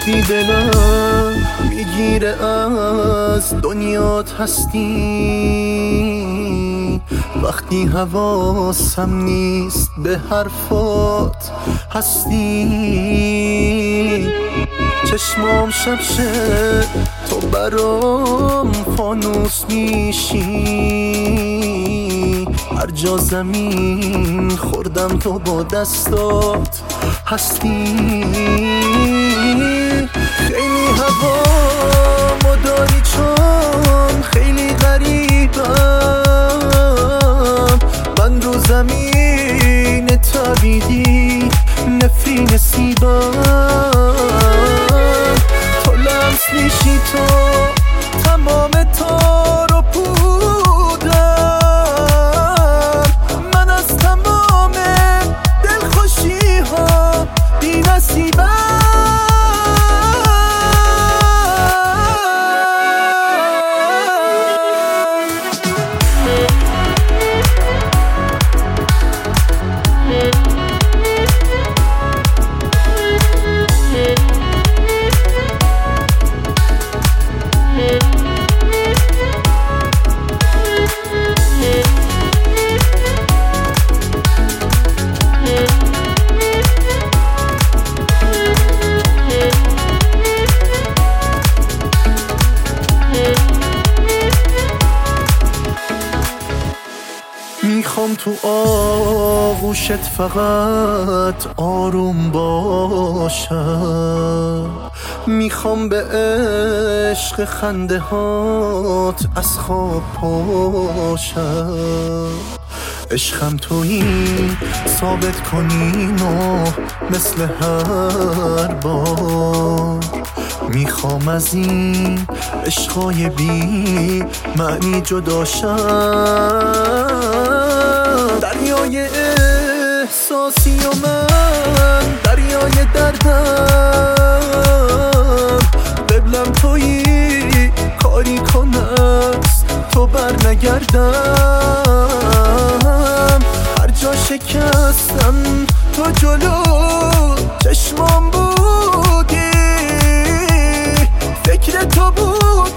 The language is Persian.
وقتی دلم میگیره از دنیات هستی، وقتی حواسم نیست به حرفات هستی، چشمام شب تو برام فانوس میشی، هر جا زمین خوردم تو با دستات هستی. خیلی هوامو داری چون خیلی غریبم، من رو زمین تبیدی نفرین سیبم، تو لمس میشی تو تمام تار و پودم، من از تمام دلخوشی ها بی نصیبم. میخوام تو آغوشت فقط آروم باشم، میخوام به عشق خنده هات از خواب پاشم، عشقم تویی ثابت کنین و مثل هر بار میخوام از این عشقای بی معنی جداشم. دریای احساسی و من دریای دردم، قبلم تویی کاری کن از تو بر نگردم، هر جا شکستم تو جلو چشمام بودی، فکر تو بود